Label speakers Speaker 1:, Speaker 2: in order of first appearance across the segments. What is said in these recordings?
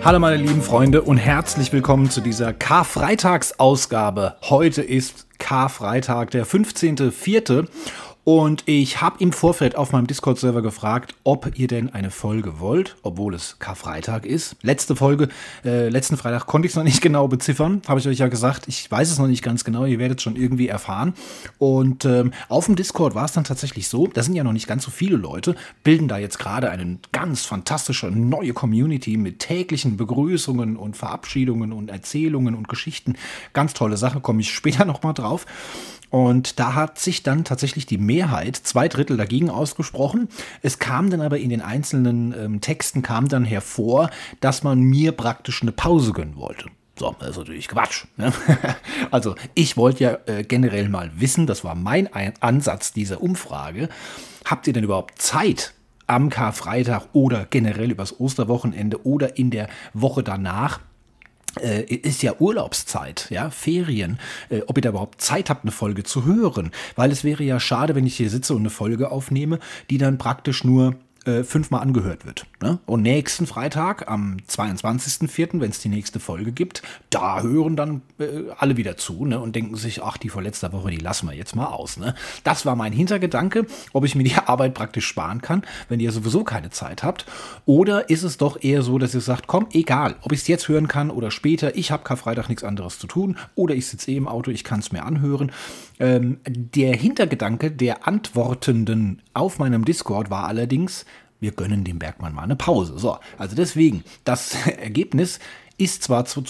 Speaker 1: Hallo meine lieben Freunde und herzlich willkommen zu dieser Karfreitagsausgabe. Heute ist Karfreitag, der 15.04. Und ich habe im Vorfeld auf meinem Discord-Server gefragt, ob ihr denn eine Folge wollt, obwohl es Karfreitag ist. Letzten Freitag konnte ich es noch nicht genau beziffern, habe ich euch ja gesagt. Ich weiß es noch nicht ganz genau, ihr werdet es schon irgendwie erfahren. Und auf dem Discord war es dann tatsächlich so, da sind ja noch nicht ganz so viele Leute, bilden da jetzt gerade eine ganz fantastische neue Community mit täglichen Begrüßungen und Verabschiedungen und Erzählungen und Geschichten. Ganz tolle Sache, komme ich später nochmal drauf. Und da hat sich dann tatsächlich die Mehrheit, 2/3 dagegen ausgesprochen. Es kam dann aber in den einzelnen Texten kam dann hervor, dass man mir praktisch eine Pause gönnen wollte. So, das ist natürlich Quatsch. Ne? Also ich wollte ja generell mal wissen, das war mein Ansatz dieser Umfrage, habt ihr denn überhaupt Zeit am Karfreitag oder generell übers Osterwochenende oder in der Woche danach? Ist ja Urlaubszeit, ja, Ferien, ob ihr da überhaupt Zeit habt, eine Folge zu hören, weil es wäre ja schade, wenn ich hier sitze und eine Folge aufnehme, die dann praktisch nur 5-mal angehört wird. Ne? Und nächsten Freitag, am 22.04., wenn es die nächste Folge gibt, da hören dann alle wieder zu, ne? Und denken sich, ach, die vor letzter Woche, die lassen wir jetzt mal aus. Ne? Das war mein Hintergedanke, ob ich mir die Arbeit praktisch sparen kann, wenn ihr sowieso keine Zeit habt. Oder ist es doch eher so, dass ihr sagt, komm, egal, ob ich es jetzt hören kann oder später, ich habe Karfreitag nichts anderes zu tun oder ich sitze im Auto, ich kann es mir anhören. Der Hintergedanke der Antwortenden auf meinem Discord war allerdings, wir gönnen dem Bergmann mal eine Pause. So, also deswegen, das Ergebnis ist zwar zu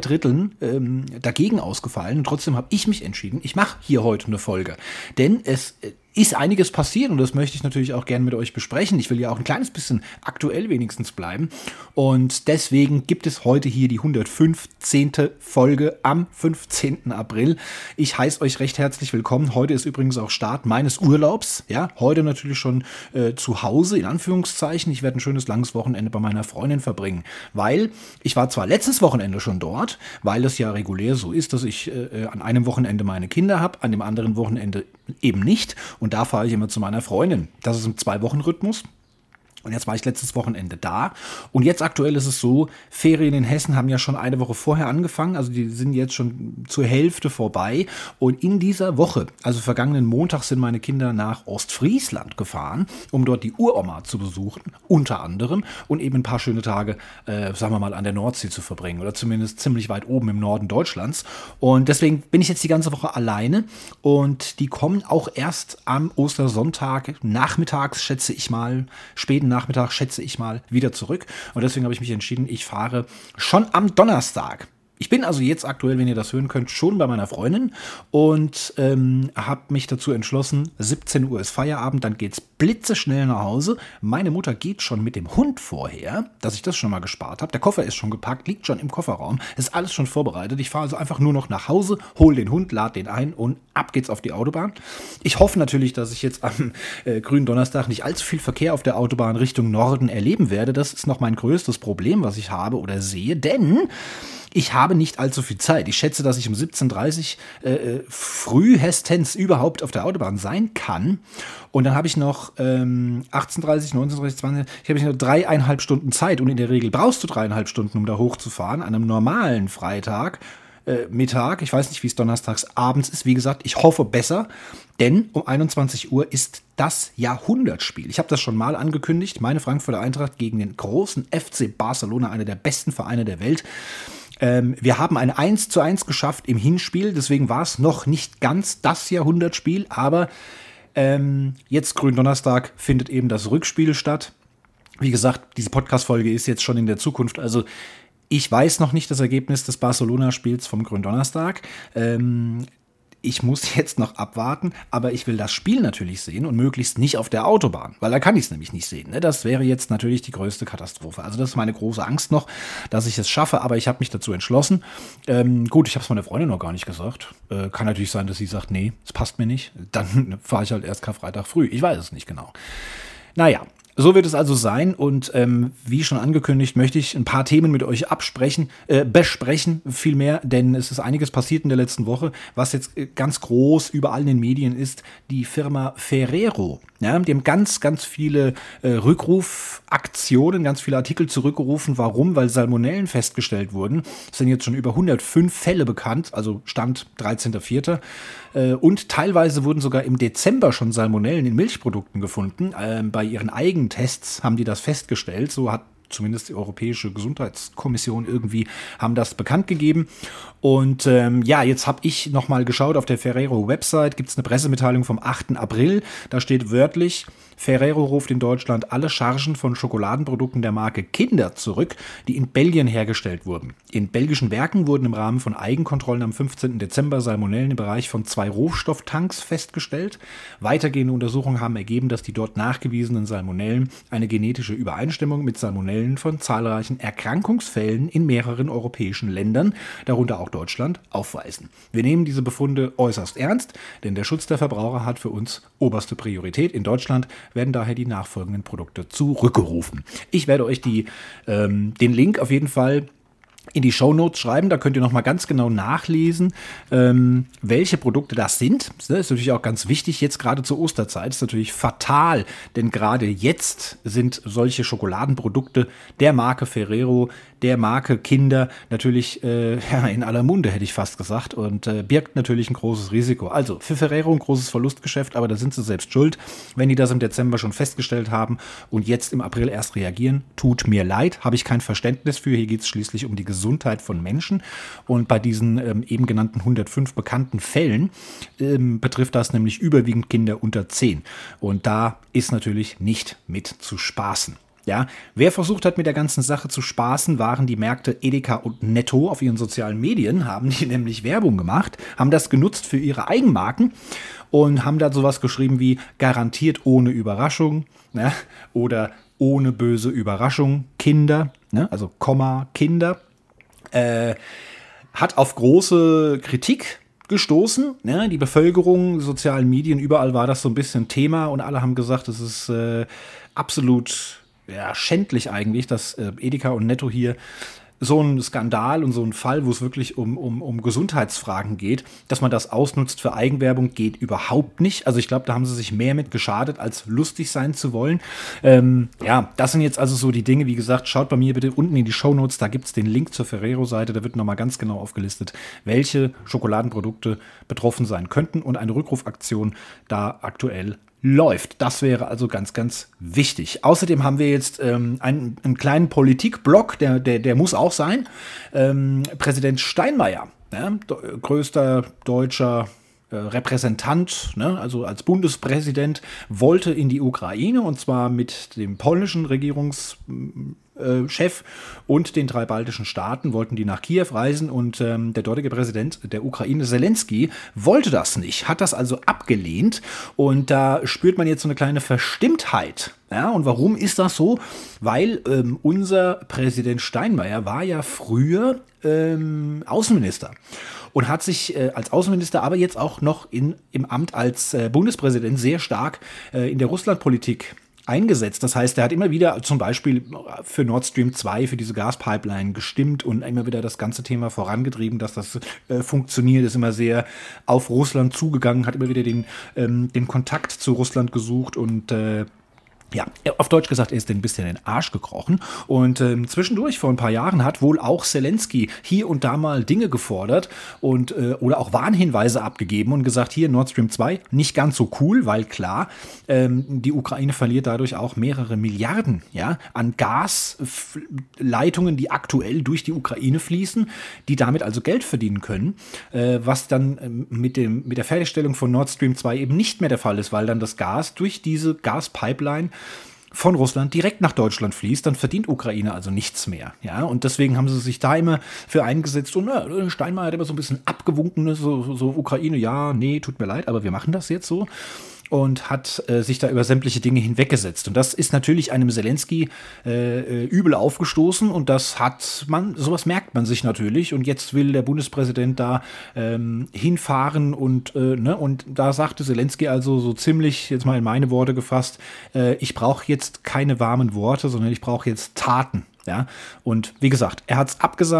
Speaker 1: 2/3 dagegen ausgefallen, und trotzdem habe ich mich entschieden, ich mache hier heute eine Folge. Denn es ist einiges passiert und das möchte ich natürlich auch gerne mit euch besprechen. Ich will ja auch ein kleines bisschen aktuell wenigstens bleiben. Und deswegen gibt es heute hier die 115. Folge am 15. April. Ich heiße euch recht herzlich willkommen. Heute ist übrigens auch Start meines Urlaubs. Ja, heute natürlich schon zu Hause, in Anführungszeichen. Ich werde ein schönes langes Wochenende bei meiner Freundin verbringen. Weil ich war zwar letztes Wochenende schon dort, weil es ja regulär so ist, dass ich an einem Wochenende meine Kinder habe, an dem anderen Wochenende eben nicht. Und da fahre ich immer zu meiner Freundin. Das ist im 2-Wochen-Rhythmus. Und jetzt war ich letztes Wochenende da. Und jetzt aktuell ist es so, Ferien in Hessen haben ja schon eine Woche vorher angefangen. Also die sind jetzt schon zur Hälfte vorbei. Und in dieser Woche, also vergangenen Montag, sind meine Kinder nach Ostfriesland gefahren, um dort die Uroma zu besuchen, unter anderem. Und eben ein paar schöne Tage, sagen wir mal, an der Nordsee zu verbringen. Oder zumindest ziemlich weit oben im Norden Deutschlands. Und deswegen bin ich jetzt die ganze Woche alleine. Und die kommen auch erst am Ostersonntag, nachmittags, schätze ich mal, späten Nachmittag, schätze ich mal, wieder zurück. Und deswegen habe ich mich entschieden, ich fahre schon am Donnerstag. Ich bin also jetzt aktuell, wenn ihr das hören könnt, schon bei meiner Freundin und habe mich dazu entschlossen, 17 Uhr ist Feierabend, dann geht's blitzeschnell nach Hause. Meine Mutter geht schon mit dem Hund vorher, dass ich das schon mal gespart habe. Der Koffer ist schon gepackt, liegt schon im Kofferraum, ist alles schon vorbereitet. Ich fahre also einfach nur noch nach Hause, hole den Hund, lade den ein und ab geht's auf die Autobahn. Ich hoffe natürlich, dass ich jetzt am grünen Donnerstag nicht allzu viel Verkehr auf der Autobahn Richtung Norden erleben werde. Das ist noch mein größtes Problem, was ich habe oder sehe, denn ich habe nicht allzu viel Zeit. Ich schätze, dass ich um 17:30 frühestens überhaupt auf der Autobahn sein kann. Und dann habe ich noch 18:30, 19:30, 20. Ich habe nur 3,5 Stunden Zeit. Und in der Regel brauchst du 3,5 Stunden, um da hochzufahren. An einem normalen Freitag, Mittag. Ich weiß nicht, wie es donnerstags abends ist. Wie gesagt, ich hoffe besser. Denn um 21 Uhr ist das Jahrhundertspiel. Ich habe das schon mal angekündigt. Meine Frankfurter Eintracht gegen den großen FC Barcelona, einer der besten Vereine der Welt. Wir haben ein 1:1 geschafft im Hinspiel, deswegen war es noch nicht ganz das Jahrhundertspiel, aber jetzt Gründonnerstag findet eben das Rückspiel statt. Wie gesagt, diese Podcast-Folge ist jetzt schon in der Zukunft, also ich weiß noch nicht das Ergebnis des Barcelona-Spiels vom Gründonnerstag. Ich muss jetzt noch abwarten, aber ich will das Spiel natürlich sehen und möglichst nicht auf der Autobahn, weil da kann ich es nämlich nicht sehen. Ne? Das wäre jetzt natürlich die größte Katastrophe. Also das ist meine große Angst noch, dass ich es schaffe, aber ich habe mich dazu entschlossen. Gut, ich habe es meiner Freundin noch gar nicht gesagt. Kann natürlich sein, dass sie sagt, nee, es passt mir nicht. Dann fahre ich halt erst Karfreitag früh. Ich weiß es nicht genau. Naja. So wird es also sein und wie schon angekündigt, möchte ich ein paar Themen mit euch besprechen vielmehr, denn es ist einiges passiert in der letzten Woche, was jetzt ganz groß überall in den Medien ist. Die Firma Ferrero, Ja, die haben ganz, ganz viele Rückrufaktionen, ganz viele Artikel zurückgerufen. Warum? Weil Salmonellen festgestellt wurden. Es sind jetzt schon über 105 Fälle bekannt, also Stand 13.04. Und teilweise wurden sogar im Dezember schon Salmonellen in Milchprodukten gefunden. Bei ihren Eigentests haben die das festgestellt. So hat zumindest die Europäische Gesundheitskommission irgendwie haben das bekannt gegeben. Und jetzt habe ich nochmal geschaut, auf der Ferrero-Website gibt es eine Pressemitteilung vom 8. April. Da steht wörtlich: Ferrero ruft in Deutschland alle Chargen von Schokoladenprodukten der Marke Kinder zurück, die in Belgien hergestellt wurden. In belgischen Werken wurden im Rahmen von Eigenkontrollen am 15. Dezember Salmonellen im Bereich von 2 Rohstofftanks festgestellt. Weitergehende Untersuchungen haben ergeben, dass die dort nachgewiesenen Salmonellen eine genetische Übereinstimmung mit Salmonellen von zahlreichen Erkrankungsfällen in mehreren europäischen Ländern, darunter auch Deutschland, aufweisen. Wir nehmen diese Befunde äußerst ernst, denn der Schutz der Verbraucher hat für uns oberste Priorität. In Deutschland werden daher die nachfolgenden Produkte zurückgerufen. Ich werde euch den Link auf jeden Fall in die Shownotes schreiben, da könnt ihr nochmal ganz genau nachlesen, welche Produkte das sind. Das ist natürlich auch ganz wichtig, jetzt gerade zur Osterzeit, ist natürlich fatal, denn gerade jetzt sind solche Schokoladenprodukte der Marke Ferrero, der Marke Kinder natürlich in aller Munde, hätte ich fast gesagt, und birgt natürlich ein großes Risiko. Also für Ferrero ein großes Verlustgeschäft, aber da sind sie selbst schuld, wenn die das im Dezember schon festgestellt haben und jetzt im April erst reagieren. Tut mir leid, habe ich kein Verständnis für. Hier geht es schließlich um die Gesundheit von Menschen und bei diesen eben genannten 105 bekannten Fällen betrifft das nämlich überwiegend Kinder unter 10 und da ist natürlich nicht mit zu spaßen. Ja, wer versucht hat, mit der ganzen Sache zu spaßen, waren die Märkte Edeka und Netto auf ihren sozialen Medien, haben die nämlich Werbung gemacht, haben das genutzt für ihre Eigenmarken und haben da sowas geschrieben wie garantiert ohne Überraschung, ne? Oder ohne böse Überraschung, Kinder, ne? Also Komma, Kinder, hat auf große Kritik gestoßen. Ne? Die Bevölkerung, sozialen Medien, überall war das so ein bisschen Thema und alle haben gesagt, es ist absolut schändlich eigentlich, dass Edeka und Netto hier so ein Skandal und so ein Fall, wo es wirklich um Gesundheitsfragen geht, dass man das ausnutzt für Eigenwerbung, geht überhaupt nicht. Also ich glaube, da haben sie sich mehr mit geschadet, als lustig sein zu wollen. Das sind jetzt also so die Dinge, wie gesagt, schaut bei mir bitte unten in die Shownotes, da gibt es den Link zur Ferrero-Seite, da wird nochmal ganz genau aufgelistet, welche Schokoladenprodukte betroffen sein könnten und eine Rückrufaktion da aktuell läuft. Das wäre also ganz, ganz wichtig. Außerdem haben wir jetzt einen kleinen Politikblock, der muss auch sein. Präsident Steinmeier, größter deutscher Repräsentant, also als Bundespräsident, wollte in die Ukraine und zwar mit dem polnischen Regierungschef und den 3 baltischen Staaten wollten die nach Kiew reisen und der dortige Präsident der Ukraine, Zelensky, wollte das nicht, hat das also abgelehnt und da spürt man jetzt so eine kleine Verstimmtheit. Ja, und warum ist das so? Weil unser Präsident Steinmeier war ja früher Außenminister und hat sich als Außenminister, aber jetzt auch noch im Amt als Bundespräsident sehr stark in der Russlandpolitik eingesetzt. Das heißt, er hat immer wieder zum Beispiel für Nord Stream 2, für diese Gaspipeline gestimmt und immer wieder das ganze Thema vorangetrieben, dass das funktioniert, ist immer sehr auf Russland zugegangen, hat immer wieder den Kontakt zu Russland gesucht und auf Deutsch gesagt, er ist ein bisschen in den Arsch gekrochen und zwischendurch vor ein paar Jahren hat wohl auch Zelensky hier und da mal Dinge gefordert und oder auch Warnhinweise abgegeben und gesagt, hier Nord Stream 2 nicht ganz so cool, weil klar, die Ukraine verliert dadurch auch mehrere Milliarden an Gasleitungen, die aktuell durch die Ukraine fließen, die damit also Geld verdienen können, was dann mit der Fertigstellung von Nord Stream 2 eben nicht mehr der Fall ist, weil dann das Gas durch diese Gaspipeline von Russland direkt nach Deutschland fließt, dann verdient Ukraine also nichts mehr. Ja, und deswegen haben sie sich da immer für eingesetzt und Steinmeier hat immer so ein bisschen abgewunken, so Ukraine, ja, nee, tut mir leid, aber wir machen das jetzt so. Und hat sich da über sämtliche Dinge hinweggesetzt. Und das ist natürlich einem Zelensky übel aufgestoßen und sowas merkt man sich natürlich. Und jetzt will der Bundespräsident da hinfahren und da sagte Zelensky also so ziemlich, jetzt mal in meine Worte gefasst, ich brauche jetzt keine warmen Worte, sondern ich brauche jetzt Taten. Ja? Und wie gesagt, er hat es abgesagt.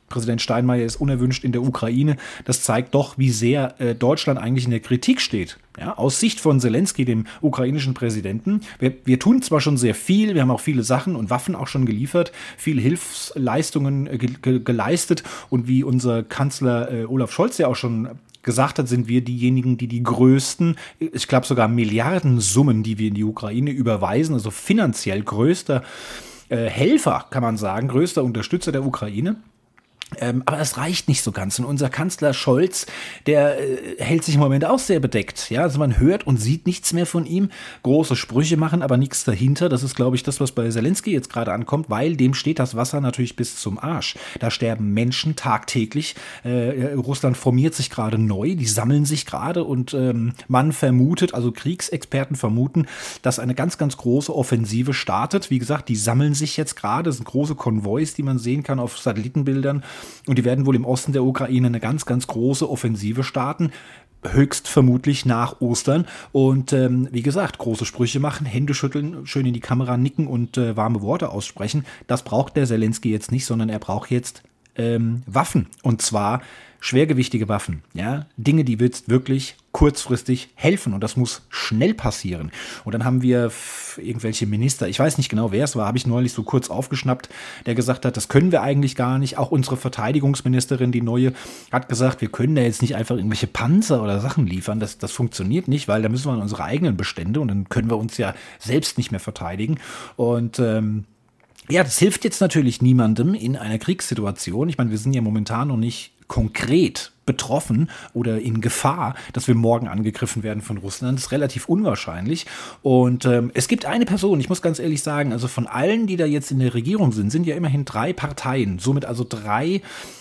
Speaker 1: Präsident Steinmeier ist unerwünscht in der Ukraine. Das zeigt doch, wie sehr Deutschland eigentlich in der Kritik steht. Ja, aus Sicht von Zelensky, dem ukrainischen Präsidenten. Wir tun zwar schon sehr viel, wir haben auch viele Sachen und Waffen auch schon geliefert, viele Hilfsleistungen geleistet und wie unser Kanzler Olaf Scholz ja auch schon gesagt hat, sind wir diejenigen, die größten, ich glaube sogar Milliardensummen, die wir in die Ukraine überweisen, also finanziell größter Helfer, kann man sagen, größter Unterstützer der Ukraine. Aber es reicht nicht so ganz. Und unser Kanzler Scholz, der hält sich im Moment auch sehr bedeckt. Ja, also man hört und sieht nichts mehr von ihm. Große Sprüche machen, aber nichts dahinter. Das ist, glaube ich, das, was bei Zelensky jetzt gerade ankommt, weil dem steht das Wasser natürlich bis zum Arsch. Da sterben Menschen tagtäglich. Russland formiert sich gerade neu. Die sammeln sich gerade und man vermutet, also Kriegsexperten vermuten, dass eine ganz, ganz große Offensive startet. Wie gesagt, die sammeln sich jetzt gerade. Das sind große Konvois, die man sehen kann auf Satellitenbildern. Und die werden wohl im Osten der Ukraine eine ganz, ganz große Offensive starten. Höchst vermutlich nach Ostern. Und wie gesagt, große Sprüche machen, Hände schütteln, schön in die Kamera nicken und warme Worte aussprechen. Das braucht der Zelensky jetzt nicht, sondern er braucht jetzt Waffen. Und zwar schwergewichtige Waffen. Ja? Dinge, die wirklich kurzfristig helfen. Und das muss schnell passieren. Und dann haben wir irgendwelche Minister, ich weiß nicht genau, wer es war, habe ich neulich so kurz aufgeschnappt, der gesagt hat, das können wir eigentlich gar nicht. Auch unsere Verteidigungsministerin, die neue, hat gesagt, wir können da jetzt nicht einfach irgendwelche Panzer oder Sachen liefern. Das funktioniert nicht, weil da müssen wir an unsere eigenen Bestände und dann können wir uns ja selbst nicht mehr verteidigen. Und ja, das hilft jetzt natürlich niemandem in einer Kriegssituation. Ich meine, wir sind ja momentan noch nicht konkret betroffen oder in Gefahr, dass wir morgen angegriffen werden von Russland. Das ist relativ unwahrscheinlich. Und es gibt eine Person, ich muss ganz ehrlich sagen, also von allen, die da jetzt in der Regierung sind ja immerhin 3 Parteien, somit also 3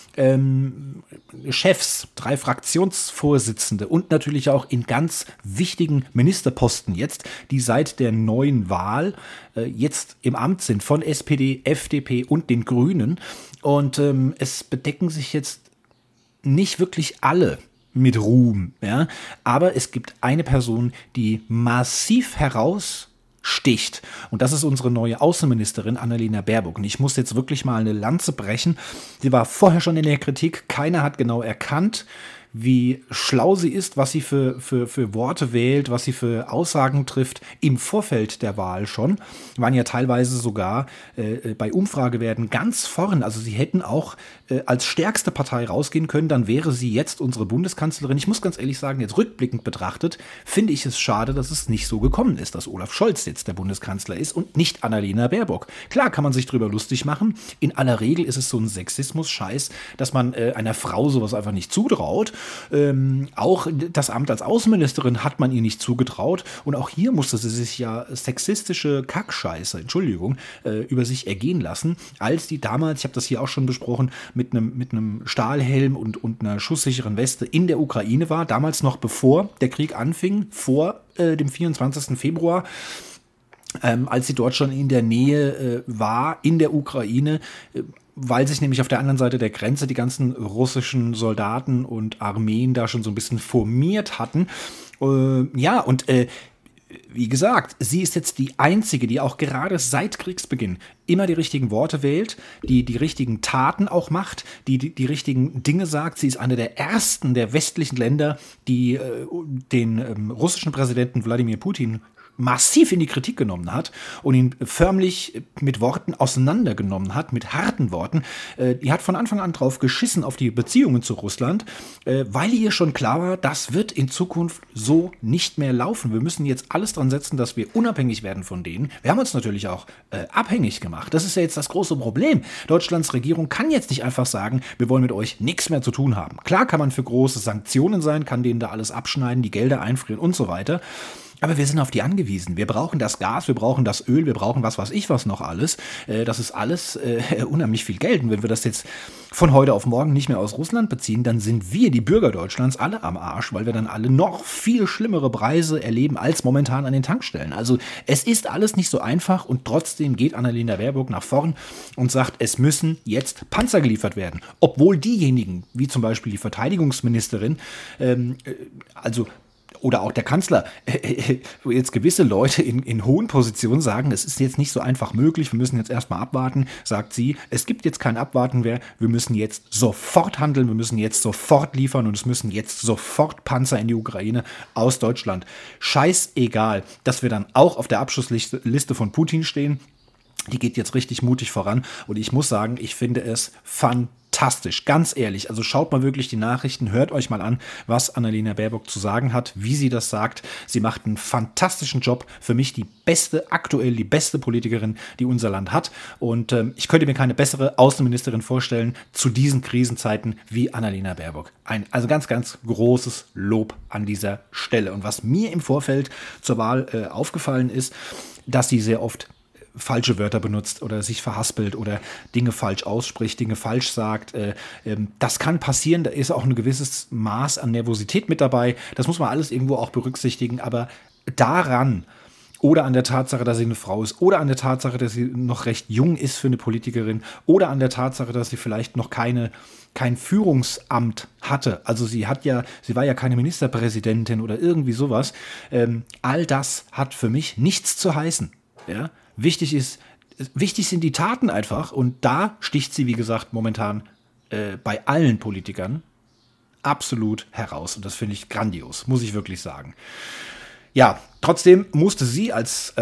Speaker 1: Chefs, 3 Fraktionsvorsitzende und natürlich auch in ganz wichtigen Ministerposten jetzt, die seit der neuen Wahl jetzt im Amt sind von SPD, FDP und den Grünen. Und es bedecken sich jetzt nicht wirklich alle mit Ruhm, ja, aber es gibt eine Person, die massiv heraussticht. Und das ist unsere neue Außenministerin Annalena Baerbock. Und ich muss jetzt wirklich mal eine Lanze brechen. Sie war vorher schon in der Kritik. Keiner hat genau erkannt, wie schlau sie ist, was sie für Worte wählt, was sie für Aussagen trifft im Vorfeld der Wahl schon. Waren ja teilweise sogar bei Umfragewerten ganz vorn. Also sie hätten auch als stärkste Partei rausgehen können, dann wäre sie jetzt unsere Bundeskanzlerin. Ich muss ganz ehrlich sagen, jetzt rückblickend betrachtet, finde ich es schade, dass es nicht so gekommen ist, dass Olaf Scholz jetzt der Bundeskanzler ist und nicht Annalena Baerbock. Klar kann man sich drüber lustig machen. In aller Regel ist es so ein Sexismus-Scheiß, dass man einer Frau sowas einfach nicht zutraut. Auch das Amt als Außenministerin hat man ihr nicht zugetraut. Und auch hier musste sie sich ja sexistische Kackscheiße, Entschuldigung, über sich ergehen lassen, als die damals, ich habe das hier auch schon besprochen, mit einem Stahlhelm und einer schusssicheren Weste in der Ukraine war. Damals noch bevor der Krieg anfing, vor dem 24. Februar. Als sie dort schon in der Nähe war, in der Ukraine, weil sich nämlich auf der anderen Seite der Grenze die ganzen russischen Soldaten und Armeen da schon so ein bisschen formiert hatten. Wie gesagt, sie ist jetzt die Einzige, die auch gerade seit Kriegsbeginn immer die richtigen Worte wählt, die richtigen Taten auch macht, die richtigen Dinge sagt. Sie ist eine der ersten der westlichen Länder, die den russischen Präsidenten Wladimir Putin massiv in die Kritik genommen hat und ihn förmlich mit Worten auseinandergenommen hat, mit harten Worten. Die hat von Anfang an drauf geschissen auf die Beziehungen zu Russland, weil ihr schon klar war, das wird in Zukunft so nicht mehr laufen. Wir müssen jetzt alles dran setzen, dass wir unabhängig werden von denen. Wir haben uns natürlich auch abhängig gemacht. Das ist ja jetzt das große Problem. Deutschlands Regierung kann jetzt nicht einfach sagen, wir wollen mit euch nichts mehr zu tun haben. Klar kann man für große Sanktionen sein, kann denen da alles abschneiden, die Gelder einfrieren und so weiter. Aber wir sind auf die angewiesen. Wir brauchen das Gas, wir brauchen das Öl, wir brauchen was weiß ich was noch alles. Das ist alles unheimlich viel Geld. Und wenn wir das jetzt von heute auf morgen nicht mehr aus Russland beziehen, dann sind wir, die Bürger Deutschlands, alle am Arsch, weil wir dann alle noch viel schlimmere Preise erleben als momentan an den Tankstellen. Also es ist alles nicht so einfach und trotzdem geht Annalena Baerbock nach vorn und sagt, es müssen jetzt Panzer geliefert werden. Obwohl diejenigen, wie zum Beispiel die Verteidigungsministerin, oder auch der Kanzler, wo jetzt gewisse Leute in hohen Positionen sagen, es ist jetzt nicht so einfach möglich, wir müssen jetzt erstmal abwarten, sagt sie, es gibt jetzt kein Abwarten mehr, wir müssen jetzt sofort handeln, wir müssen jetzt sofort liefern und es müssen jetzt sofort Panzer in die Ukraine aus Deutschland. Scheißegal, dass wir dann auch auf der Abschussliste von Putin stehen. Die geht jetzt richtig mutig voran und ich muss sagen, ich finde es fantastisch, ganz ehrlich. Also schaut mal wirklich die Nachrichten, hört euch mal an, was Annalena Baerbock zu sagen hat, wie sie das sagt. Sie macht einen fantastischen Job, für mich aktuell die beste Politikerin, die unser Land hat und ich könnte mir keine bessere Außenministerin vorstellen zu diesen Krisenzeiten wie Annalena Baerbock. Also ganz, ganz großes Lob an dieser Stelle. Und was mir im Vorfeld zur Wahl aufgefallen ist, dass sie sehr oft falsche Wörter benutzt oder sich verhaspelt oder Dinge falsch ausspricht, Dinge falsch sagt. Das kann passieren, da ist auch ein gewisses Maß an Nervosität mit dabei. Das muss man alles irgendwo auch berücksichtigen, aber daran oder an der Tatsache, dass sie eine Frau ist oder an der Tatsache, dass sie noch recht jung ist für eine Politikerin oder an der Tatsache, dass sie vielleicht noch kein Führungsamt hatte. Also sie war ja keine Ministerpräsidentin oder irgendwie sowas. All das hat für mich nichts zu heißen. Ja? Wichtig sind die Taten einfach und da sticht sie, wie gesagt, momentan bei allen Politikern absolut heraus und das finde ich grandios, muss ich wirklich sagen. Ja, trotzdem musste sie als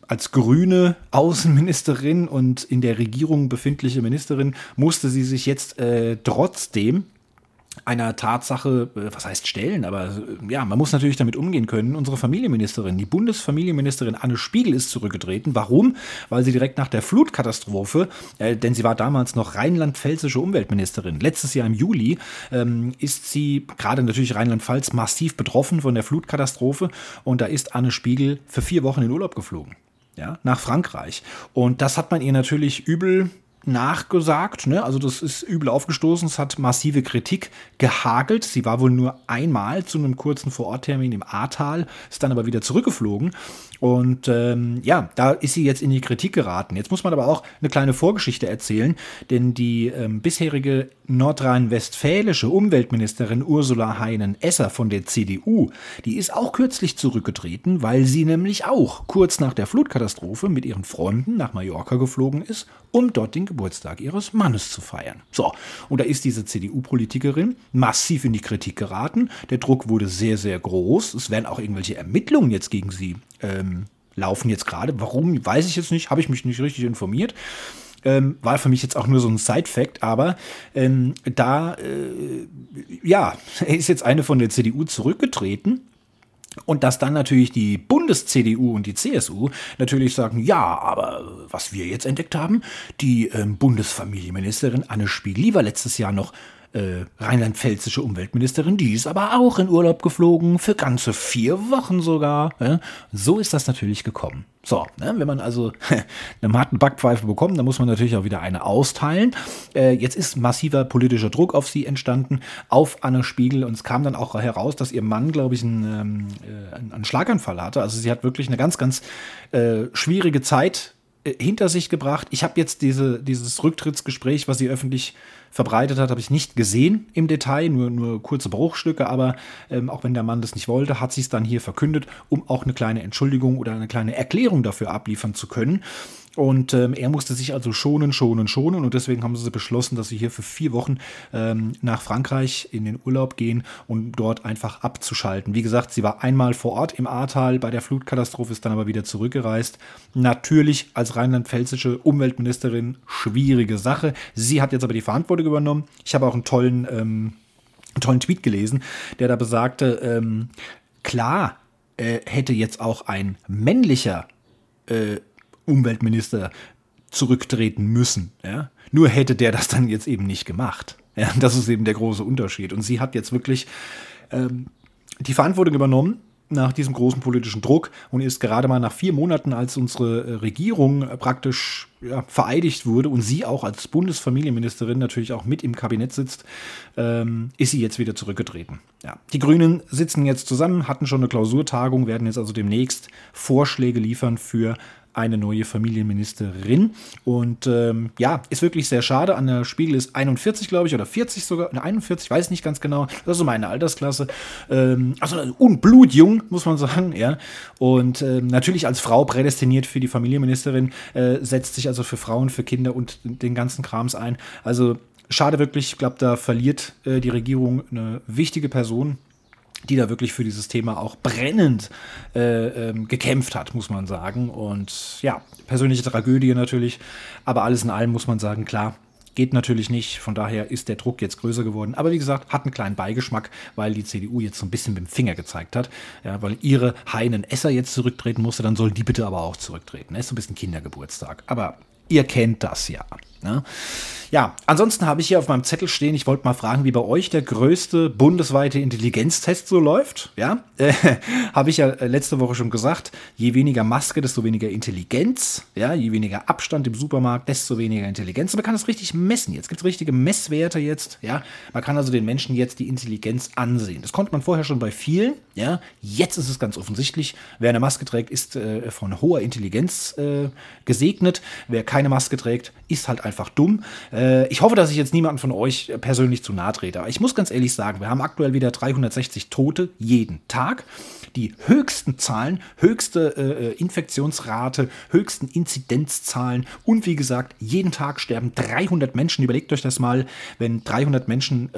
Speaker 1: grüne Außenministerin und in der Regierung befindliche Ministerin, musste sie sich jetzt trotzdem einer Tatsache, was heißt stellen, aber ja, man muss natürlich damit umgehen können. Unsere Familienministerin, die Bundesfamilienministerin Anne Spiegel ist zurückgetreten. Warum? Weil sie direkt nach der Flutkatastrophe, denn sie war damals noch rheinland-pfälzische Umweltministerin. Letztes Jahr im Juli ist sie, gerade natürlich Rheinland-Pfalz, massiv betroffen von der Flutkatastrophe und da ist Anne Spiegel für 4 Wochen in Urlaub geflogen, ja, nach Frankreich. Und das hat man ihr natürlich übel nachgesagt, ne? Also das ist übel aufgestoßen, es hat massive Kritik gehagelt. Sie war wohl nur einmal zu einem kurzen Vororttermin im Ahrtal, ist dann aber wieder zurückgeflogen. Und ja, da ist sie jetzt in die Kritik geraten. Jetzt muss man aber auch eine kleine Vorgeschichte erzählen, denn die bisherige nordrhein-westfälische Umweltministerin Ursula Heinen-Esser von der CDU, die ist auch kürzlich zurückgetreten, weil sie nämlich auch kurz nach der Flutkatastrophe mit ihren Freunden nach Mallorca geflogen ist, um dort den Geburtstag ihres Mannes zu feiern. So, und da ist diese CDU-Politikerin massiv in die Kritik geraten. Der Druck wurde sehr, sehr groß. Es werden auch irgendwelche Ermittlungen jetzt gegen sie laufen jetzt gerade. Warum, weiß ich jetzt nicht, habe ich mich nicht richtig informiert. War für mich jetzt auch nur so ein Side-Fact, aber ja, ist jetzt eine von der CDU zurückgetreten. Und dass dann natürlich die Bundes-CDU und die CSU natürlich sagen, ja, aber was wir jetzt entdeckt haben, die Bundesfamilienministerin Anne Spiegel, die war letztes Jahr noch rheinland-pfälzische Umweltministerin, die ist aber auch in Urlaub geflogen, für ganze 4 Wochen sogar. So ist das natürlich gekommen. So, wenn man also eine harten Backpfeife bekommt, dann muss man natürlich auch wieder eine austeilen. Jetzt ist massiver politischer Druck auf sie entstanden, auf Anne Spiegel, und es kam dann auch heraus, dass ihr Mann, glaube ich, einen Schlaganfall hatte. Also sie hat wirklich eine ganz, ganz schwierige Zeit hinter sich gebracht. Ich habe jetzt dieses Rücktrittsgespräch, was sie öffentlich verbreitet hat, habe ich nicht gesehen im Detail, nur kurze Bruchstücke, aber auch wenn der Mann das nicht wollte, hat sie es dann hier verkündet, um auch eine kleine Entschuldigung oder eine kleine Erklärung dafür abliefern zu können. Und er musste sich also schonen und deswegen haben sie beschlossen, dass sie hier für 4 Wochen nach Frankreich in den Urlaub gehen, um dort einfach abzuschalten. Wie gesagt, sie war einmal vor Ort im Ahrtal bei der Flutkatastrophe, ist dann aber wieder zurückgereist. Natürlich als rheinland-pfälzische Umweltministerin schwierige Sache. Sie hat jetzt aber die Verantwortung übernommen. Ich habe auch einen tollen Tweet gelesen, der da besagte, klar hätte jetzt auch ein männlicher Umweltminister zurücktreten müssen. Ja? Nur hätte der das dann jetzt eben nicht gemacht. Ja? Das ist eben der große Unterschied. Und sie hat jetzt wirklich die Verantwortung übernommen nach diesem großen politischen Druck und ist gerade mal nach 4 Monaten, als unsere Regierung praktisch vereidigt wurde und sie auch als Bundesfamilienministerin natürlich auch mit im Kabinett sitzt, ist sie jetzt wieder zurückgetreten. Ja. Die Grünen sitzen jetzt zusammen, hatten schon eine Klausurtagung, werden jetzt also demnächst Vorschläge liefern für eine neue Familienministerin. Und ist wirklich sehr schade. An der Spiegel ist 41, glaube ich, oder 40 sogar, 41, weiß nicht ganz genau. Das ist so meine Altersklasse. Blutjung, muss man sagen, ja. Und natürlich als Frau prädestiniert für die Familienministerin, setzt sich also für Frauen, für Kinder und den ganzen Krams ein. Also schade wirklich, ich glaube, da verliert die Regierung eine wichtige Person, die da wirklich für dieses Thema auch brennend gekämpft hat, muss man sagen. Und ja, persönliche Tragödie natürlich, aber alles in allem muss man sagen, klar, geht natürlich nicht. Von daher ist der Druck jetzt größer geworden. Aber wie gesagt, hat einen kleinen Beigeschmack, weil die CDU jetzt so ein bisschen mit dem Finger gezeigt hat. Ja, weil ihre Heinen Esser jetzt zurücktreten musste, dann sollen die bitte aber auch zurücktreten. Das ist so ein bisschen Kindergeburtstag. Aber ihr kennt das ja. Ne? Ja, ansonsten habe ich hier auf meinem Zettel stehen, ich wollte mal fragen, wie bei euch der größte bundesweite Intelligenztest so läuft. Ja, habe ich ja letzte Woche schon gesagt, je weniger Maske, desto weniger Intelligenz. Ja, je weniger Abstand im Supermarkt, desto weniger Intelligenz. Und man kann das richtig messen. Jetzt gibt es richtige Messwerte jetzt. Ja, man kann also den Menschen jetzt die Intelligenz ansehen. Das konnte man vorher schon bei vielen. Ja, jetzt ist es ganz offensichtlich, wer eine Maske trägt, ist von hoher Intelligenz gesegnet. Wer keine Maske trägt, ist halt einfach dumm. Ich hoffe, dass ich jetzt niemanden von euch persönlich zu nahe trete. Aber ich muss ganz ehrlich sagen, wir haben aktuell wieder 360 Tote jeden Tag. Die höchsten Zahlen, höchste Infektionsrate, höchsten Inzidenzzahlen und wie gesagt, jeden Tag sterben 300 Menschen. Überlegt euch das mal, wenn 300 Menschen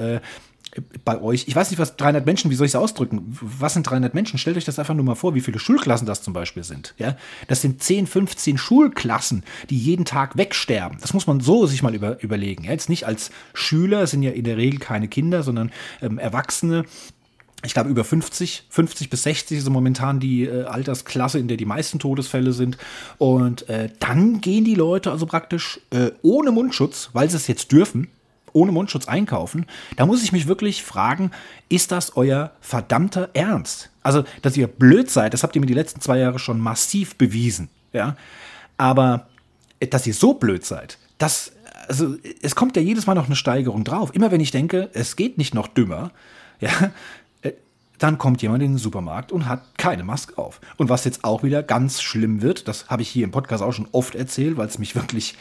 Speaker 1: bei euch, ich weiß nicht, was 300 Menschen, wie soll ich es ausdrücken? Was sind 300 Menschen? Stellt euch das einfach nur mal vor, wie viele Schulklassen das zum Beispiel sind. Ja? Das sind 10, 15 Schulklassen, die jeden Tag wegsterben. Das muss man so sich mal überlegen. Ja? Jetzt nicht als Schüler, sind ja in der Regel keine Kinder, sondern Erwachsene. Ich glaube, über 50 bis 60 ist momentan die Altersklasse, in der die meisten Todesfälle sind. Und dann gehen die Leute also praktisch ohne Mundschutz, weil sie es jetzt dürfen, ohne Mundschutz einkaufen. Da muss ich mich wirklich fragen, ist das euer verdammter Ernst? Also, dass ihr blöd seid, das habt ihr mir die letzten 2 Jahre schon massiv bewiesen. Ja? Aber dass ihr so blöd seid, also es kommt ja jedes Mal noch eine Steigerung drauf. Immer wenn ich denke, es geht nicht noch dümmer, ja, dann kommt jemand in den Supermarkt und hat keine Maske auf. Und was jetzt auch wieder ganz schlimm wird, das habe ich hier im Podcast auch schon oft erzählt, weil es mich wirklich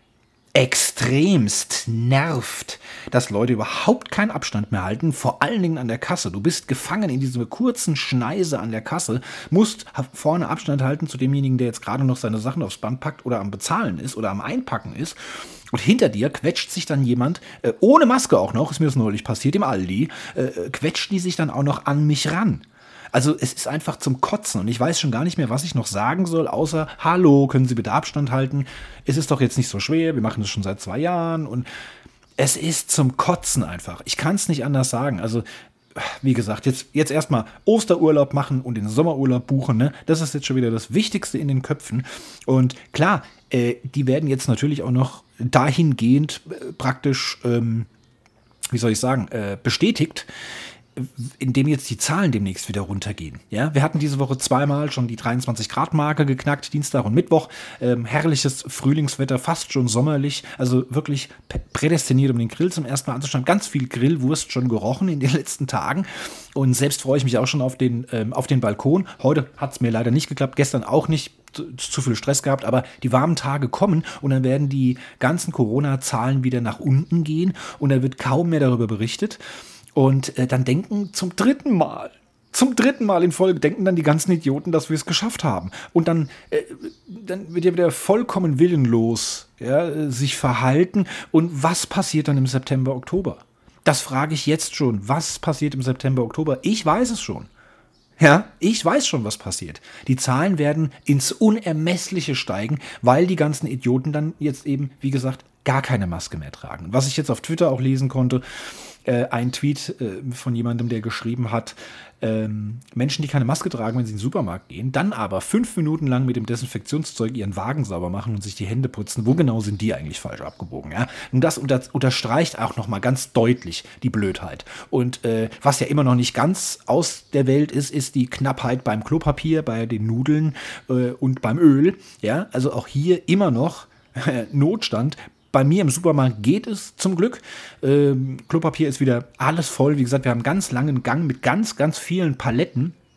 Speaker 1: extremst nervt, dass Leute überhaupt keinen Abstand mehr halten, vor allen Dingen an der Kasse. Du bist gefangen in dieser kurzen Schneise an der Kasse, musst vorne Abstand halten zu demjenigen, der jetzt gerade noch seine Sachen aufs Band packt oder am Bezahlen ist oder am Einpacken ist. Und hinter dir quetscht sich dann jemand, ohne Maske auch noch, ist mir das neulich passiert, im Aldi, quetscht die sich dann auch noch an mich ran. Also es ist einfach zum Kotzen und ich weiß schon gar nicht mehr, was ich noch sagen soll, außer, hallo, können Sie bitte Abstand halten? Es ist doch jetzt nicht so schwer, wir machen das schon seit 2 Jahren und es ist zum Kotzen einfach. Ich kann es nicht anders sagen. Also wie gesagt, jetzt erstmal Osterurlaub machen und den Sommerurlaub buchen, ne? Das ist jetzt schon wieder das Wichtigste in den Köpfen. Und klar, die werden jetzt natürlich auch noch dahingehend praktisch, bestätigt, indem jetzt die Zahlen demnächst wieder runtergehen. Ja, wir hatten diese Woche 2-mal schon die 23-Grad-Marke geknackt, Dienstag und Mittwoch. Herrliches Frühlingswetter, fast schon sommerlich, also wirklich prädestiniert, um den Grill zum ersten Mal anzuschauen. Ganz viel Grillwurst schon gerochen in den letzten Tagen und selbst freue ich mich auch schon auf den Balkon. Heute hat es mir leider nicht geklappt, gestern auch nicht. Zu viel Stress gehabt, aber die warmen Tage kommen und dann werden die ganzen Corona-Zahlen wieder nach unten gehen und dann wird kaum mehr darüber berichtet. Und dann denken zum dritten Mal in Folge, denken dann die ganzen Idioten, dass wir es geschafft haben. Und dann wird ja wieder vollkommen willenlos sich verhalten. Und was passiert dann im September, Oktober? Das frage ich jetzt schon. Was passiert im September, Oktober? Ich weiß es schon. Ja, ich weiß schon, was passiert. Die Zahlen werden ins Unermessliche steigen, weil die ganzen Idioten dann jetzt eben, wie gesagt, gar keine Maske mehr tragen. Was ich jetzt auf Twitter auch lesen konnte, ein Tweet von jemandem, der geschrieben hat, Menschen, die keine Maske tragen, wenn sie in den Supermarkt gehen, dann aber 5 Minuten lang mit dem Desinfektionszeug ihren Wagen sauber machen und sich die Hände putzen. Wo genau sind die eigentlich falsch abgebogen? Ja? Und das unterstreicht auch nochmal ganz deutlich die Blödheit. Und was ja immer noch nicht ganz aus der Welt ist die Knappheit beim Klopapier, bei den Nudeln und beim Öl. Ja? Also auch hier immer noch Notstand. Bei mir im Supermarkt geht es zum Glück. Klopapier ist wieder alles voll. Wie gesagt, wir haben einen ganz langen Gang mit ganz, ganz vielen Paletten.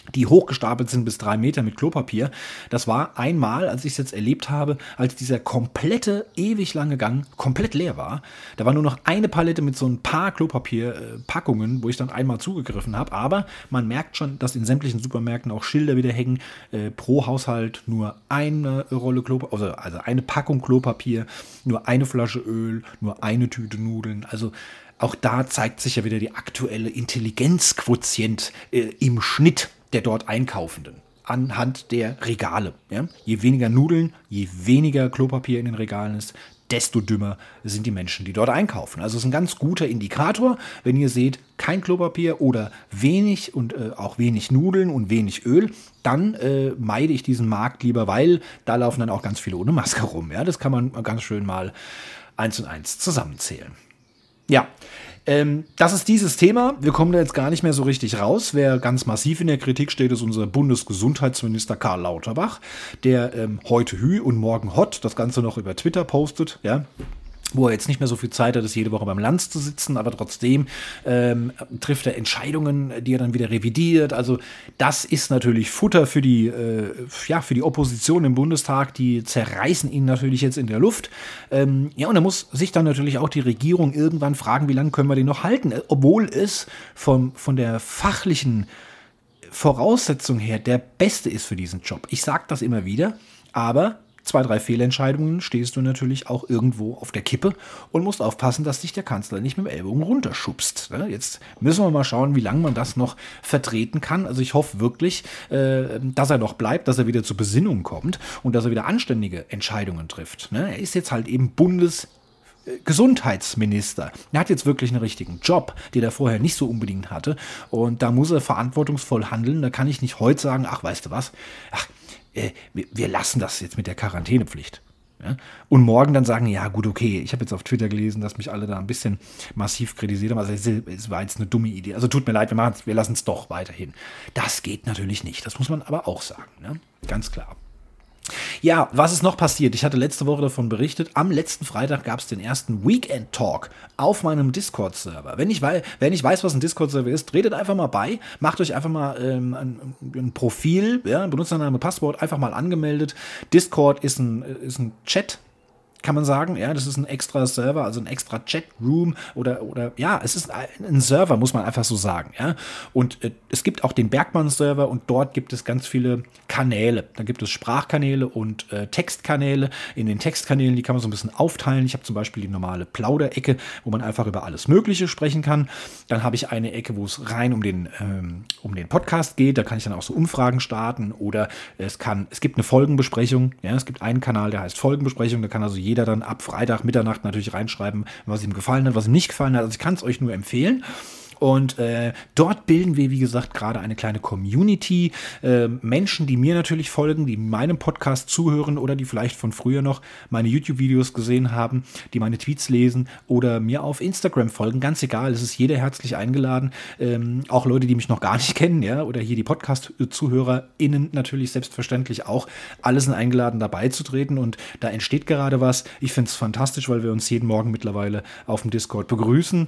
Speaker 1: die hochgestapelt sind bis 3 Meter mit Klopapier. Das war einmal, als ich es jetzt erlebt habe, als dieser komplette, ewig lange Gang komplett leer war. Da war nur noch eine Palette mit so ein paar Klopapierpackungen, wo ich dann einmal zugegriffen habe. Aber man merkt schon, dass in sämtlichen Supermärkten auch Schilder wieder hängen. Pro Haushalt nur eine Rolle Klopapier, also eine Packung Klopapier, nur eine Flasche Öl, nur eine Tüte Nudeln. Also auch da zeigt sich ja wieder die aktuelle Intelligenzquotient im Schnitt der dort Einkaufenden anhand der Regale. Ja? Je weniger Nudeln, je weniger Klopapier in den Regalen ist, desto dümmer sind die Menschen, die dort einkaufen. Also es ist ein ganz guter Indikator, wenn ihr seht, kein Klopapier oder wenig und auch wenig Nudeln und wenig Öl, dann meide ich diesen Markt lieber, weil da laufen dann auch ganz viele ohne Maske rum. Ja? Das kann man ganz schön mal 1 und 1 zusammenzählen. Ja, das ist dieses Thema. Wir kommen da jetzt gar nicht mehr so richtig raus. Wer ganz massiv in der Kritik steht, ist unser Bundesgesundheitsminister Karl Lauterbach, der heute Hü und morgen Hot das Ganze noch über Twitter postet, ja. Wo er jetzt nicht mehr so viel Zeit hat, ist jede Woche beim Lanz zu sitzen, aber trotzdem trifft er Entscheidungen, die er dann wieder revidiert. Also das ist natürlich Futter für die Opposition im Bundestag, die zerreißen ihn natürlich jetzt in der Luft. Und da muss sich dann natürlich auch die Regierung irgendwann fragen, wie lange können wir den noch halten, obwohl es von der fachlichen Voraussetzung her der Beste ist für diesen Job. Ich sage das immer wieder, aber 2, 3 Fehlentscheidungen stehst du natürlich auch irgendwo auf der Kippe und musst aufpassen, dass dich der Kanzler nicht mit dem Ellbogen runterschubst. Jetzt müssen wir mal schauen, wie lange man das noch vertreten kann. Also ich hoffe wirklich, dass er noch bleibt, dass er wieder zur Besinnung kommt und dass er wieder anständige Entscheidungen trifft. Er ist jetzt halt eben Bundesgesundheitsminister. Er hat jetzt wirklich einen richtigen Job, den er vorher nicht so unbedingt hatte. Und da muss er verantwortungsvoll handeln. Da kann ich nicht heute sagen, ach, weißt du was, wir lassen das jetzt mit der Quarantänepflicht. Ja? Und morgen dann sagen, ja gut, okay, ich habe jetzt auf Twitter gelesen, dass mich alle da ein bisschen massiv kritisiert haben. Also es war jetzt eine dumme Idee. Also tut mir leid, wir lassen es doch weiterhin. Das geht natürlich nicht. Das muss man aber auch sagen. Ne? Ganz klar. Ja, was ist noch passiert? Ich hatte letzte Woche davon berichtet. Am letzten Freitag gab es den ersten Weekend Talk auf meinem Discord-Server. Wenn ich weiß, was ein Discord-Server ist, tretet einfach mal bei. Macht euch einfach mal ein Profil, ja, Benutzername, Passwort, einfach mal angemeldet. Discord ist ein Chat, kann man sagen, ja, das ist ein extra Server, also ein extra Chatroom oder ja, es ist ein Server, muss man einfach so sagen, ja. Und es gibt auch den Bergmann-Server und dort gibt es ganz viele Kanäle. Da gibt es Sprachkanäle und Textkanäle. In den Textkanälen, die kann man so ein bisschen aufteilen. Ich habe zum Beispiel die normale Plauderecke, wo man einfach über alles Mögliche sprechen kann. Dann habe ich eine Ecke, wo es rein um den Podcast geht. Da kann ich dann auch so Umfragen starten oder es gibt eine Folgenbesprechung. Ja, es gibt einen Kanal, der heißt Folgenbesprechung. Da kann also jeder dann ab Freitag, Mitternacht natürlich reinschreiben, was ihm gefallen hat, was ihm nicht gefallen hat. Also ich kann es euch nur empfehlen. Und dort bilden wir, wie gesagt, gerade eine kleine Community. Menschen, die mir natürlich folgen, die meinem Podcast zuhören oder die vielleicht von früher noch meine YouTube-Videos gesehen haben, die meine Tweets lesen oder mir auf Instagram folgen. Ganz egal, es ist jeder herzlich eingeladen. Auch Leute, die mich noch gar nicht kennen, ja, oder hier die Podcast-ZuhörerInnen natürlich selbstverständlich auch. Alle sind eingeladen, dabei zu treten und da entsteht gerade was. Ich finde es fantastisch, weil wir uns jeden Morgen mittlerweile auf dem Discord begrüßen.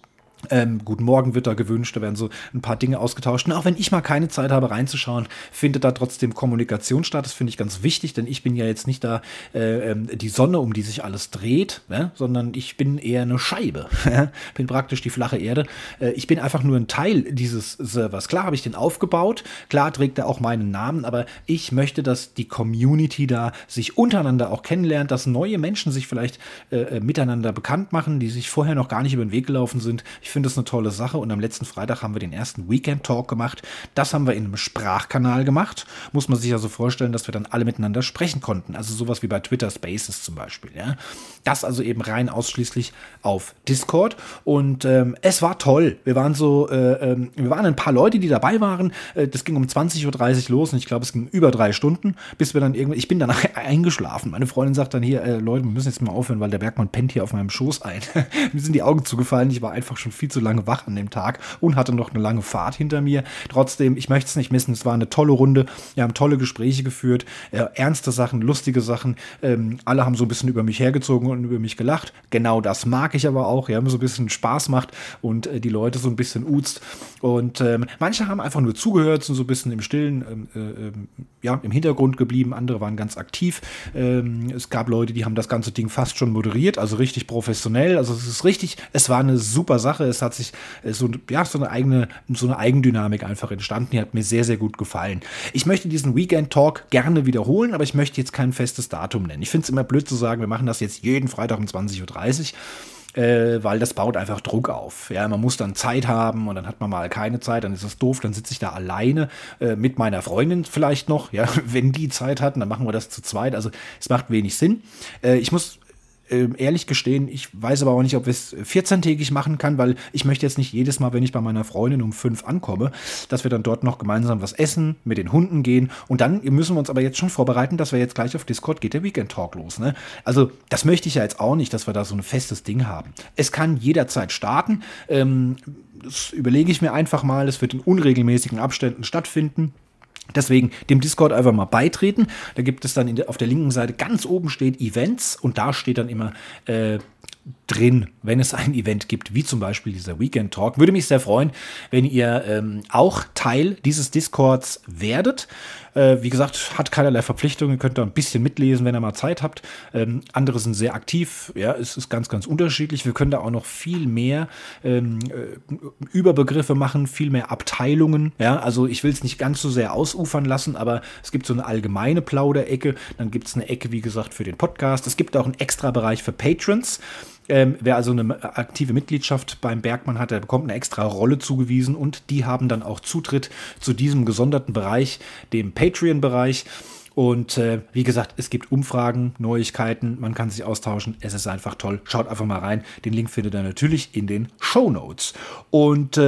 Speaker 1: Guten Morgen wird da gewünscht, da werden so ein paar Dinge ausgetauscht. Und auch wenn ich mal keine Zeit habe reinzuschauen, findet da trotzdem Kommunikation statt. Das finde ich ganz wichtig, denn ich bin ja jetzt nicht da die Sonne, um die sich alles dreht, sondern ich bin eher eine Scheibe. Bin praktisch die flache Erde. Ich bin einfach nur ein Teil dieses Servers. Klar habe ich den aufgebaut, klar trägt er auch meinen Namen, aber ich möchte, dass die Community da sich untereinander auch kennenlernt, dass neue Menschen sich vielleicht miteinander bekannt machen, die sich vorher noch gar nicht über den Weg gelaufen sind. Ich finde das eine tolle Sache und am letzten Freitag haben wir den ersten Weekend Talk gemacht. Das haben wir in einem Sprachkanal gemacht. Muss man sich ja so vorstellen, dass wir dann alle miteinander sprechen konnten. Also sowas wie bei Twitter Spaces zum Beispiel. Ja? Das also eben rein ausschließlich auf Discord und es war toll. Wir waren ein paar Leute, die dabei waren. Das ging um 20.30 Uhr los und ich glaube, es ging über 3 Stunden, bis wir dann ich bin dann eingeschlafen. Meine Freundin sagt dann hier, Leute, wir müssen jetzt mal aufhören, weil der Bergmann pennt hier auf meinem Schoß ein. Mir sind die Augen zugefallen. Ich war einfach schon viel zu lange wach an dem Tag und hatte noch eine lange Fahrt hinter mir. Trotzdem, ich möchte es nicht missen, es war eine tolle Runde. Wir haben tolle Gespräche geführt, ernste Sachen, lustige Sachen. Alle haben so ein bisschen über mich hergezogen und über mich gelacht. Genau das mag ich aber auch, ja, so ein bisschen Spaß macht und die Leute so ein bisschen uzt. Und manche haben einfach nur zugehört, sind so ein bisschen im Stillen, im Hintergrund geblieben. Andere waren ganz aktiv. Es gab Leute, die haben das ganze Ding fast schon moderiert, also richtig professionell. Also es war eine super Sache. Es hat sich so eine Eigendynamik einfach entstanden. Die hat mir sehr, sehr gut gefallen. Ich möchte diesen Weekend Talk gerne wiederholen, aber ich möchte jetzt kein festes Datum nennen. Ich finde es immer blöd zu sagen, wir machen das jetzt jeden Freitag um 20:30 Uhr. Weil das baut einfach Druck auf. Ja, man muss dann Zeit haben und dann hat man mal keine Zeit, dann ist das doof, dann sitze ich da alleine mit meiner Freundin vielleicht noch. Ja, wenn die Zeit hatten, dann machen wir das zu zweit. Also es macht wenig Sinn. Ich muss ehrlich gestehen, ich weiß aber auch nicht, ob wir es 14-tägig machen kann, weil ich möchte jetzt nicht jedes Mal, wenn ich bei meiner Freundin um 5 ankomme, dass wir dann dort noch gemeinsam was essen, mit den Hunden gehen und dann müssen wir uns aber jetzt schon vorbereiten, dass wir jetzt gleich auf Discord geht der Weekend Talk los. Ne? Also das möchte ich ja jetzt auch nicht, dass wir da so ein festes Ding haben. Es kann jederzeit starten, das überlege ich mir einfach mal, es wird in unregelmäßigen Abständen stattfinden. Deswegen dem Discord einfach mal beitreten. Da gibt es dann auf der linken Seite ganz oben steht Events und da steht dann immer drin, wenn es ein Event gibt, wie zum Beispiel dieser Weekend Talk. Würde mich sehr freuen, wenn ihr auch Teil dieses Discords werdet. Wie gesagt, hat keinerlei Verpflichtungen, ihr könnt da ein bisschen mitlesen, wenn ihr mal Zeit habt. Andere sind sehr aktiv, ja, es ist ganz, ganz unterschiedlich. Wir können da auch noch viel mehr Überbegriffe machen, viel mehr Abteilungen. Ja, also ich will es nicht ganz so sehr ausufern lassen, aber es gibt so eine allgemeine Plauderecke, dann gibt es eine Ecke, wie gesagt, für den Podcast. Es gibt auch einen extra Bereich für Patrons. Wer also eine aktive Mitgliedschaft beim Bergmann hat, der bekommt eine extra Rolle zugewiesen und die haben dann auch Zutritt zu diesem gesonderten Bereich, dem Patreon-Bereich. Und wie gesagt, es gibt Umfragen, Neuigkeiten, man kann sich austauschen. Es ist einfach toll. Schaut einfach mal rein. Den Link findet ihr natürlich in den Shownotes. Und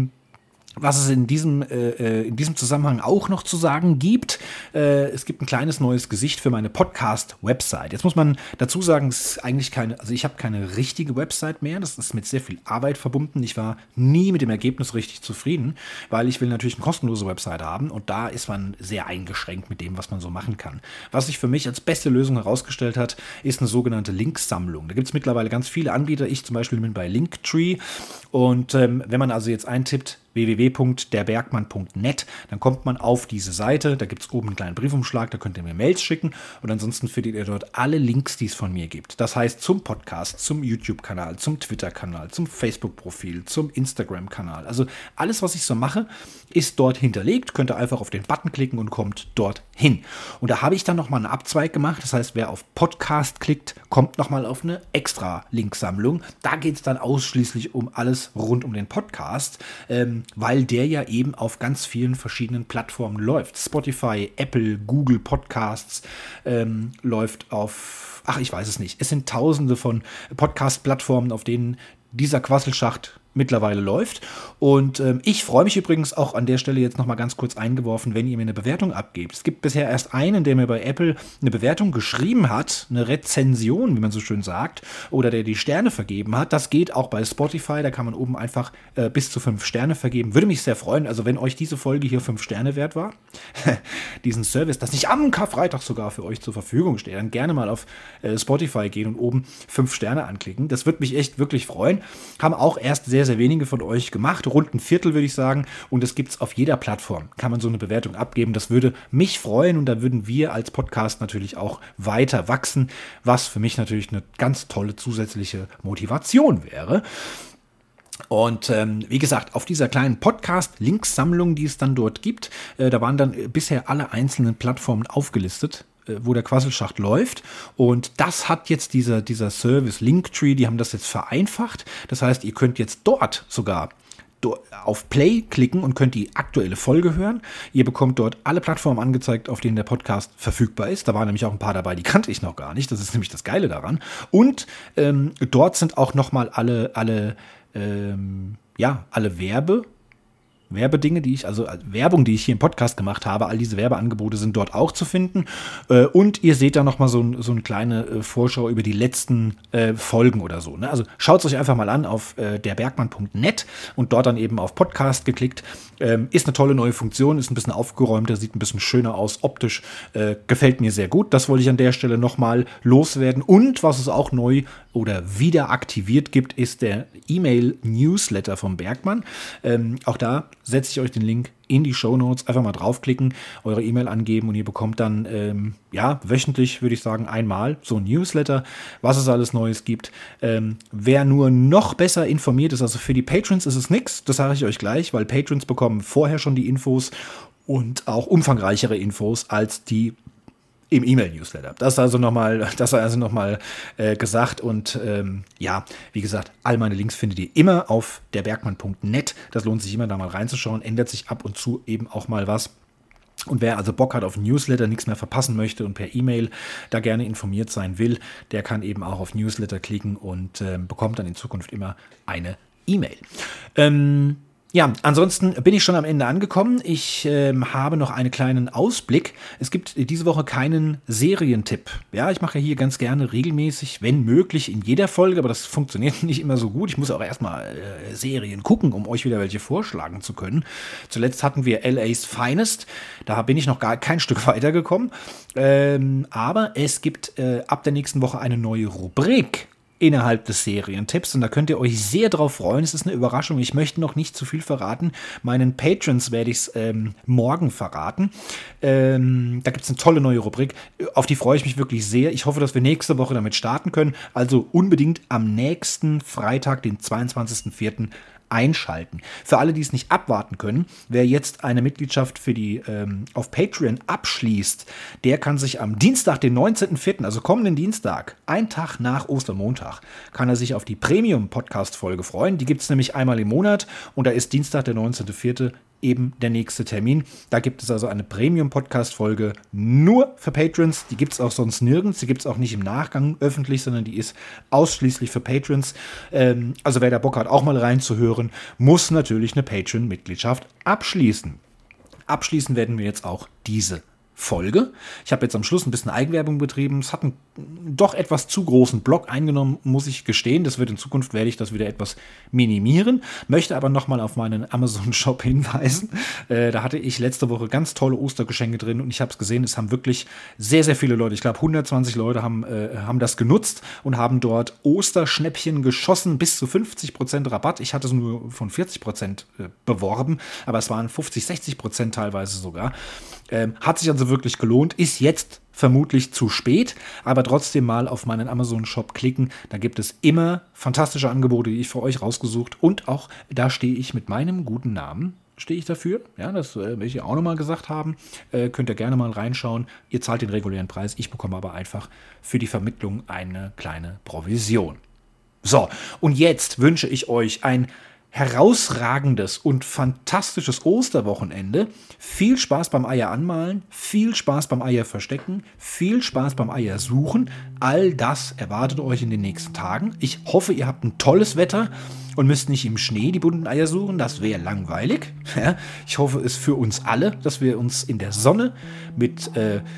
Speaker 1: was es in diesem Zusammenhang auch noch zu sagen gibt, es gibt ein kleines neues Gesicht für meine Podcast-Website. Jetzt muss man dazu sagen, es ist eigentlich ich habe keine richtige Website mehr. Das ist mit sehr viel Arbeit verbunden. Ich war nie mit dem Ergebnis richtig zufrieden, weil ich will natürlich eine kostenlose Website haben und da ist man sehr eingeschränkt mit dem, was man so machen kann. Was sich für mich als beste Lösung herausgestellt hat, ist eine sogenannte Linksammlung. Da gibt es mittlerweile ganz viele Anbieter. Ich zum Beispiel bin bei Linktree und wenn man also jetzt eintippt, www.derbergmann.net, dann kommt man auf diese Seite, da gibt es oben einen kleinen Briefumschlag, da könnt ihr mir Mails schicken und ansonsten findet ihr dort alle Links, die es von mir gibt. Das heißt zum Podcast, zum YouTube-Kanal, zum Twitter-Kanal, zum Facebook-Profil, zum Instagram-Kanal. Also alles, was ich so mache, ist dort hinterlegt, könnt ihr einfach auf den Button klicken und kommt dort hin. Und da habe ich dann nochmal einen Abzweig gemacht, das heißt, wer auf Podcast klickt, kommt nochmal auf eine extra Linksammlung. Da geht es dann ausschließlich um alles rund um den Podcast, weil der ja eben auf ganz vielen verschiedenen Plattformen läuft. Spotify, Apple, Google Podcasts läuft auf, ich weiß es nicht. Es sind tausende von Podcast-Plattformen, auf denen dieser Quasselschacht mittlerweile läuft. Und ich freue mich übrigens auch an der Stelle jetzt nochmal ganz kurz eingeworfen, wenn ihr mir eine Bewertung abgebt. Es gibt bisher erst einen, der mir bei Apple eine Bewertung geschrieben hat, eine Rezension, wie man so schön sagt, oder der die Sterne vergeben hat. Das geht auch bei Spotify, da kann man oben einfach bis zu 5 Sterne vergeben. Würde mich sehr freuen, also wenn euch diese Folge hier 5 Sterne wert war, diesen Service, das nicht am Karfreitag sogar für euch zur Verfügung steht, dann gerne mal auf Spotify gehen und oben 5 Sterne anklicken. Das würde mich echt wirklich freuen. Haben auch erst sehr, sehr wenige von euch gemacht, rund ein Viertel würde ich sagen, und das gibt es auf jeder Plattform, kann man so eine Bewertung abgeben, das würde mich freuen und da würden wir als Podcast natürlich auch weiter wachsen, was für mich natürlich eine ganz tolle zusätzliche Motivation wäre. Und wie gesagt, auf dieser kleinen Podcast-Links-Sammlung, die es dann dort gibt, da waren dann bisher alle einzelnen Plattformen aufgelistet, wo der Quasselschacht läuft. Und das hat jetzt dieser Service Linktree, die haben das jetzt vereinfacht. Das heißt, ihr könnt jetzt dort sogar auf Play klicken und könnt die aktuelle Folge hören. Ihr bekommt dort alle Plattformen angezeigt, auf denen der Podcast verfügbar ist. Da waren nämlich auch ein paar dabei, die kannte ich noch gar nicht. Das ist nämlich das Geile daran. Und dort sind auch nochmal alle Werbedinge, Werbung, die ich hier im Podcast gemacht habe, all diese Werbeangebote sind dort auch zu finden. Und ihr seht da nochmal so eine kleine Vorschau über die letzten Folgen oder so. Ne? Also schaut es euch einfach mal an auf derbergmann.net und dort dann eben auf Podcast geklickt. Ist eine tolle neue Funktion, ist ein bisschen aufgeräumter, sieht ein bisschen schöner aus, optisch gefällt mir sehr gut. Das wollte ich an der Stelle nochmal loswerden. Und was es auch neu oder wieder aktiviert gibt, ist der E-Mail-Newsletter vom Bergmann. Auch da setze ich euch den Link in die Shownotes. Einfach mal draufklicken, eure E-Mail angeben und ihr bekommt dann, wöchentlich, würde ich sagen, einmal so ein Newsletter, was es alles Neues gibt. Wer nur noch besser informiert ist, also für die Patrons ist es nichts, das sage ich euch gleich, weil Patrons bekommen vorher schon die Infos und auch umfangreichere Infos als die im E-Mail-Newsletter. Das war also nochmal gesagt und wie gesagt, all meine Links findet ihr immer auf derbergmann.net. Das lohnt sich immer, da mal reinzuschauen. Ändert sich ab und zu eben auch mal was. Und wer also Bock hat auf Newsletter, nichts mehr verpassen möchte und per E-Mail da gerne informiert sein will, der kann eben auch auf Newsletter klicken und bekommt dann in Zukunft immer eine E-Mail. Ansonsten bin ich schon am Ende angekommen. Ich habe noch einen kleinen Ausblick. Es gibt diese Woche keinen Serientipp. Ja, ich mache hier ganz gerne regelmäßig, wenn möglich, in jeder Folge, aber das funktioniert nicht immer so gut. Ich muss auch erstmal Serien gucken, um euch wieder welche vorschlagen zu können. Zuletzt hatten wir LA's Finest. Da bin ich noch gar kein Stück weitergekommen. Aber es gibt ab der nächsten Woche eine neue Rubrik innerhalb des Serientipps und da könnt ihr euch sehr drauf freuen. Es ist eine Überraschung. Ich möchte noch nicht zu viel verraten. Meinen Patrons werde ich es morgen verraten. Da gibt es eine tolle neue Rubrik. Auf die freue ich mich wirklich sehr. Ich hoffe, dass wir nächste Woche damit starten können. Also unbedingt am nächsten Freitag, den 22.04. einschalten. Für alle, die es nicht abwarten können, wer jetzt eine Mitgliedschaft für die auf Patreon abschließt, der kann sich am Dienstag, den 19.04., also kommenden Dienstag, einen Tag nach Ostermontag, kann er sich auf die Premium-Podcast-Folge freuen. Die gibt es nämlich einmal im Monat und da ist Dienstag, der 19.04., eben der nächste Termin. Da gibt es also eine Premium-Podcast-Folge nur für Patrons. Die gibt es auch sonst nirgends. Die gibt es auch nicht im Nachgang öffentlich, sondern die ist ausschließlich für Patrons. Also wer da Bock hat, auch mal reinzuhören, muss natürlich eine Patreon-Mitgliedschaft abschließen. Abschließen werden wir jetzt auch diese Folge. Ich habe jetzt am Schluss ein bisschen Eigenwerbung betrieben. Es hat einen doch etwas zu großen Block eingenommen, muss ich gestehen. Das wird in Zukunft, werde ich das wieder etwas minimieren. Möchte aber nochmal auf meinen Amazon-Shop hinweisen. Da hatte ich letzte Woche ganz tolle Ostergeschenke drin und ich habe es gesehen, es haben wirklich sehr, sehr viele Leute, ich glaube 120 Leute haben das genutzt und haben dort Osterschnäppchen geschossen, bis zu 50% Rabatt. Ich hatte es nur von 40% beworben, aber es waren 50-60% teilweise sogar. Hat sich also wirklich gelohnt, ist jetzt vermutlich zu spät, aber trotzdem mal auf meinen Amazon-Shop klicken. Da gibt es immer fantastische Angebote, die ich für euch rausgesucht und auch da stehe ich mit meinem guten Namen, stehe ich dafür. Ja, das will ich auch nochmal gesagt haben. Könnt ihr gerne mal reinschauen. Ihr zahlt den regulären Preis, ich bekomme aber einfach für die Vermittlung eine kleine Provision. So, und jetzt wünsche ich euch ein herausragendes und fantastisches Osterwochenende. Viel Spaß beim Eier anmalen, viel Spaß beim Eier verstecken, viel Spaß beim Eier suchen. All das erwartet euch in den nächsten Tagen. Ich hoffe, ihr habt ein tolles Wetter und müsst nicht im Schnee die bunten Eier suchen. Das wäre langweilig. Ja, ich hoffe es für uns alle, dass wir uns in der Sonne mit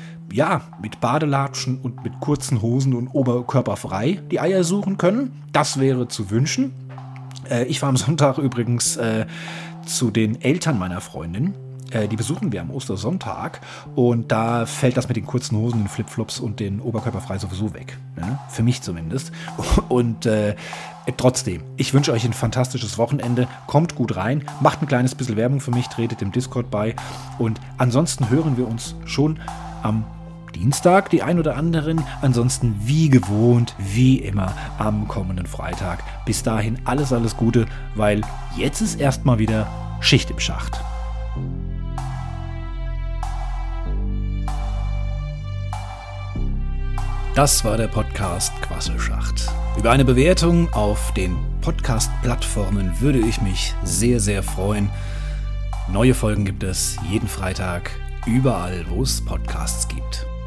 Speaker 1: Badelatschen und mit kurzen Hosen und oberkörperfrei die Eier suchen können. Das wäre zu wünschen. Ich war am Sonntag übrigens zu den Eltern meiner Freundin. Die besuchen wir am Ostersonntag und da fällt das mit den kurzen Hosen, den Flipflops und den Oberkörperfrei sowieso weg. Ne? Für mich zumindest. Und trotzdem, ich wünsche euch ein fantastisches Wochenende. Kommt gut rein, macht ein kleines bisschen Werbung für mich, tretet dem Discord bei und ansonsten hören wir uns schon am Dienstag, die ein oder anderen. Ansonsten wie gewohnt, wie immer am kommenden Freitag. Bis dahin alles Gute, weil jetzt ist erstmal wieder Schicht im Schacht. Das war der Podcast Quasselschacht. Über eine Bewertung auf den Podcast-Plattformen würde ich mich sehr, sehr freuen. Neue Folgen gibt es jeden Freitag, überall, wo es Podcasts gibt.